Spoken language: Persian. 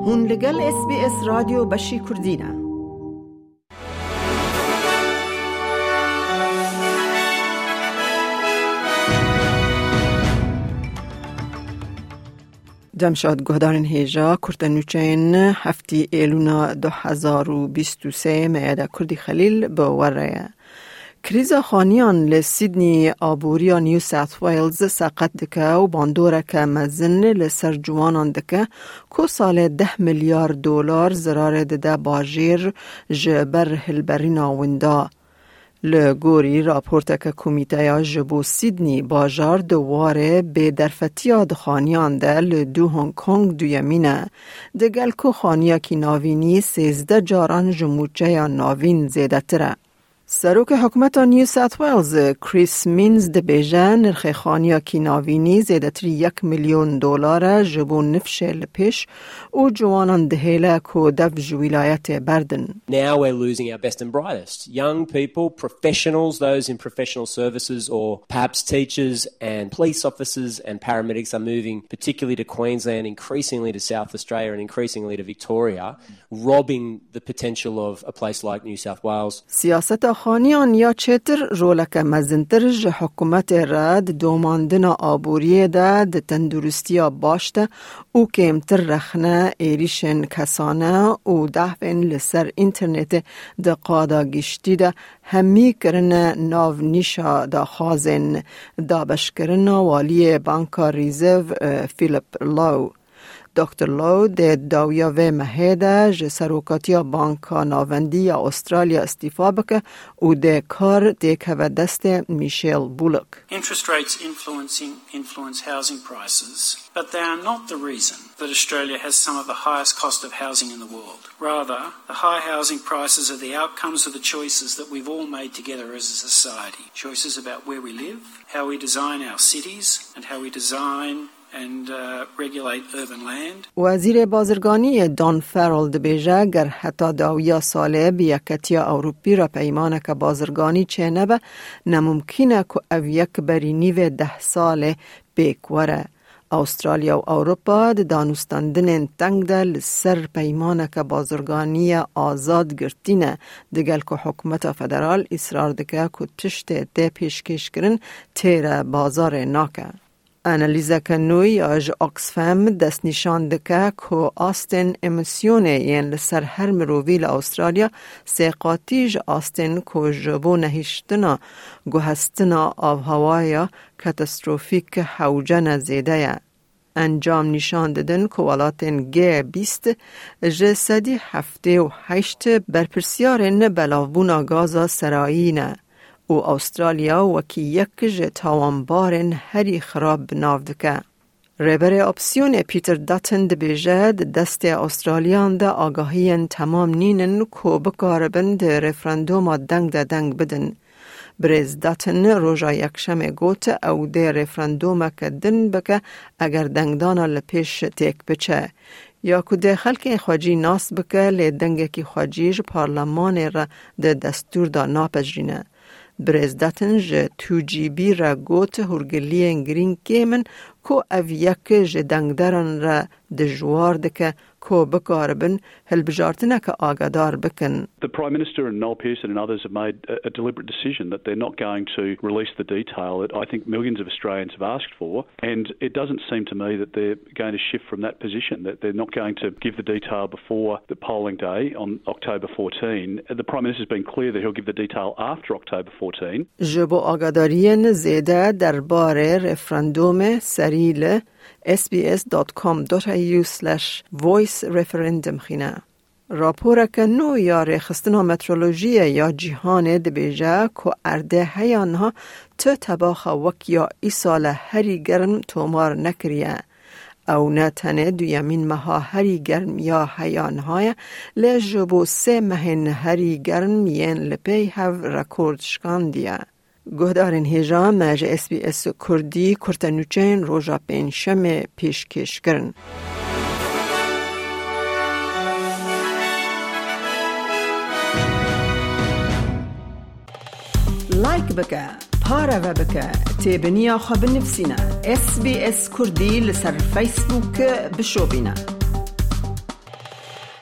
هون لگل SBS رادیو بشی کردینه. جمشاد گهدارن هیجا کرتنوچین هفتی ایلونا 2023 میاده کردی خلیل با وره. کریزا خانیان لسیدنی آبوریا نیو ساوت ویلز ساقت دکه و باندوره که مزن لسر جوانان دکه که سال 10 میلیارد دلار زرار ده باجیر جبر هلبرینا وندا. لگوری راپورت که کمیته جبو سیدنی باجار دواره به درفتیا دخانیان ده لدو هنگ کنگ دویمینه دگل که خانیا کی ناوینی 13 جاران جموچه یا ناوین زیده تره. سروک حکومت نیو ساوت ویلز کریس مینز ده بیجه نرخ خانیا کی ناوینی زیده تری 1 میلیون دلار جبو نفشل پیش و جوانان دهیله که دف ولایت بردن. Now we're losing our best and brightest. Young people, professionals, those in professional services or perhaps teachers and police officers and paramedics are moving particularly to Queensland, increasingly to South Australia and increasingly to Victoria, robbing the potential of a place like New South Wales. سیاست خانیان یا چتر رولک مزنتر جه حکومت رد دوماندن آبوریه ده تندرستی باشته او کمتر رخنه ایریشن کسانه و دهفن لسر اینترنت ده قادا گشتی ده همی کرن ناو نیشا ده خازن ده بشکرن والی بانکا ریزو فیلیپ لو. دکتر لو ده داویا و مهده جه سروکاتیا بانکا ناوندی استرالیا استیفا بکه و ده کار ده که و دست میشیل بولک. Interest rates influence housing prices, but they are not the reason that Australia has some of the highest cost of housing in the world. Rather, the high housing prices are the outcomes of the choices that we've all made together as a society. Choices about where we live, how we design our cities, and how we design and regulate urban land. وزیر بازرگانی دان فرال دبیجه گر حتی داویا ساله بیاکتیا اوروپی را پیمانه که بازرگانی چه نبه نممکنه که او یک بری نیو 10 ساله بیکوره. استرالیا و اروپا دانستاندن تنگ ده لسر پیمانه که بازرگانی آزاد گرتینه دگل که حکومت فدرال اصرار دکه که تشت ده پیشکش کرن تیر بازار ناکه. انالیزه که نوی آج اکسفم دست نشان دکه که آستن امیسیونه یعن لسر هر مروویل استرالیا سیقاتیج آستن که جبو نهیشتنا گوهستنا آب هوایا کاتاستروفیک حوجه نزیده انجام نشان دادن که ولاتن G20 جسدی 78 برپرسیارن بلاوبونا گازا سرایینه و استرالیا وکی یک جه تاوانبارن هری خراب نافدکه. ربر اپسیون پیتر داتن دبیجه دست استرالیان ده آگاهین تمام نینن که بکاربن ده رفراندوم دنگ بدن. بریز داتن روژا یکشم گوت او ده رفراندوم که دن بکه اگر دنگدانا لپیش تیک بچه. یا که ده خلق خواجی ناس بکه لی دنگه که خواجیج پارلمان را ده دستور دا ناپجرینه. برزداتن جه 2GB را گوت هرگلی گرین کیمن کو او یک جه دنگدارن را دجوار دکه کو بکاربن هل بجارتنه که آگادار بکن. The Prime Minister and Noel Pearson and others have made a deliberate decision that they're not going to release the detail that I think millions of Australians have asked for, and it doesn't seem to me that they're going to shift from that position, that they're not going to give the detail before the polling day on October 14. The Prime Minister has been clear that he'll give the detail after October 14. جبو آگاداری زیده درباره رفراندوم سریل sbs.com.au/voice referendum خینه. راپور که نو یا رخستنا مترولوژی یا جهان دبیجه که ارده هیانها تو تباخ وک یا ای سال هری گرم تومار نکریه. او نه تنه دویمین مها هری گرم یا هیانهای لجبو 3 مهن هری گرم ین لپی هف رکورد شکاندیه. گهدارن هیجا مجه SBS کردی کرتنوچین روژا پنجشنبه پیشکش کرن. لایک بکه، پاره و بکه، تیبنیا خواب نفسینا. SBS کردی لسر فیسبوک بشو بینا.